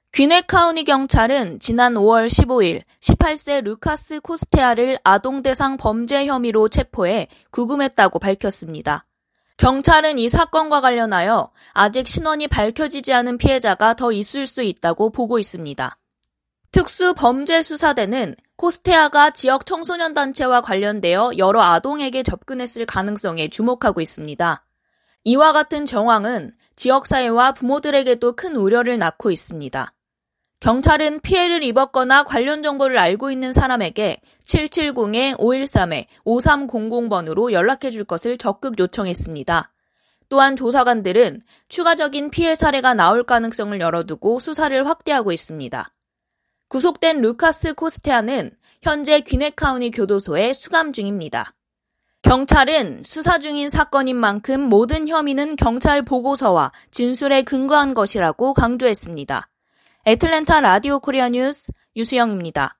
귀넷 카운티 경찰은 지난 5월 15일 18세 루카스 코스테아를 아동대상 범죄 혐의로 체포해 구금했다고 밝혔습니다. 경찰은 이 사건과 관련하여 아직 신원이 밝혀지지 않은 피해자가 더 있을 수 있다고 보고 있습니다. 특수범죄수사대는 코스테아가 지역 청소년 단체와 관련되어 여러 아동에게 접근했을 가능성에 주목하고 있습니다. 이와 같은 정황은 지역사회와 부모들에게도 큰 우려를 낳고 있습니다. 경찰은 피해를 입었거나 관련 정보를 알고 있는 사람에게 770-513-5300번으로 연락해 줄 것을 적극 요청했습니다. 또한 조사관들은 추가적인 피해 사례가 나올 가능성을 열어두고 수사를 확대하고 있습니다. 구속된 루카스 코스테아는 현재 귀넷 카운티 교도소에 수감 중입니다. 경찰은 수사 중인 사건인 만큼 모든 혐의는 경찰 보고서와 진술에 근거한 것이라고 강조했습니다. 애틀랜타 라디오 코리아 뉴스 유수영입니다.